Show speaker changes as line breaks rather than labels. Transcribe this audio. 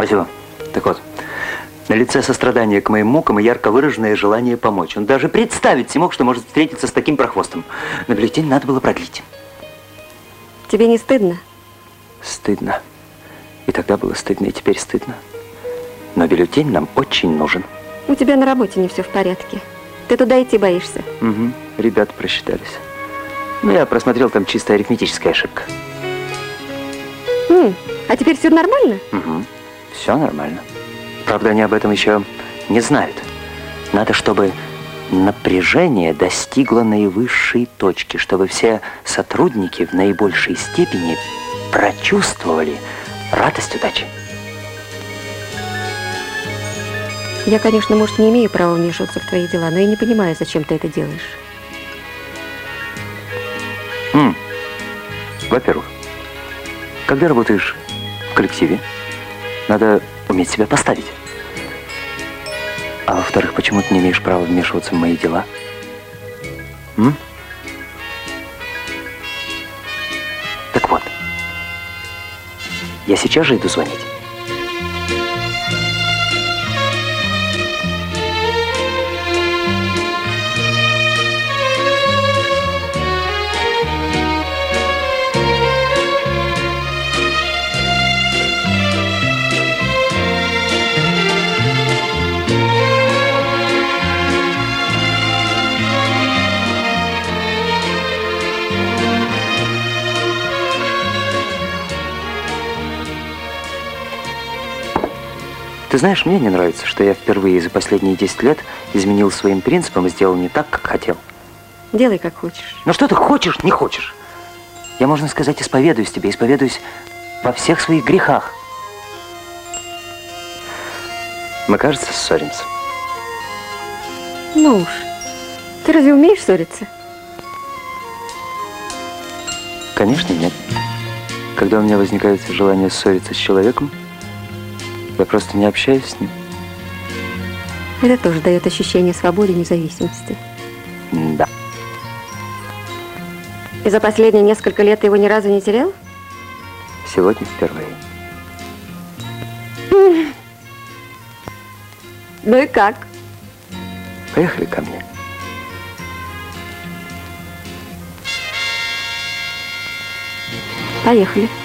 Спасибо. Так вот, на лице сострадание к моим мукам и ярко выраженное желание помочь. Он даже представить не мог, что может встретиться с таким прохвостом. Но бюллетень надо было продлить.
Тебе не стыдно?
Стыдно. И тогда было стыдно, и теперь стыдно. Но бюллетень нам очень нужен.
У тебя на работе не все в порядке. Ты туда идти боишься?
Угу. Ребята просчитались. Ну, я просмотрел, там чисто арифметическая ошибка.
А теперь все нормально?
Угу. Все нормально. Правда, они об этом еще не знают. Надо, чтобы напряжение достигло наивысшей точки, чтобы все сотрудники в наибольшей степени прочувствовали радость удачи.
Я, конечно, может, не имею права вмешиваться в твои дела, но я не понимаю, зачем ты это делаешь.
Во-первых, когда работаешь в коллективе, надо уметь себя поставить. А во-вторых, почему ты не имеешь права вмешиваться в мои дела? Так вот, я сейчас же иду звонить. Ты знаешь, мне не нравится, что я впервые за последние 10 лет изменил своим принципам и сделал не так, как хотел.
Делай, как хочешь.
Ну что ты хочешь, не хочешь? Я, можно сказать, исповедуюсь тебе, исповедуюсь во всех своих грехах. Мы, кажется, ссоримся.
Ну уж. Ты разве умеешь ссориться?
Конечно, нет. Когда у меня возникает желание ссориться с человеком, я просто не общаюсь с ним.
Это тоже дает ощущение свободы и независимости.
Да.
И за последние несколько лет ты его ни разу не терял?
Сегодня впервые.
Ну и как?
Поехали ко мне.
Поехали.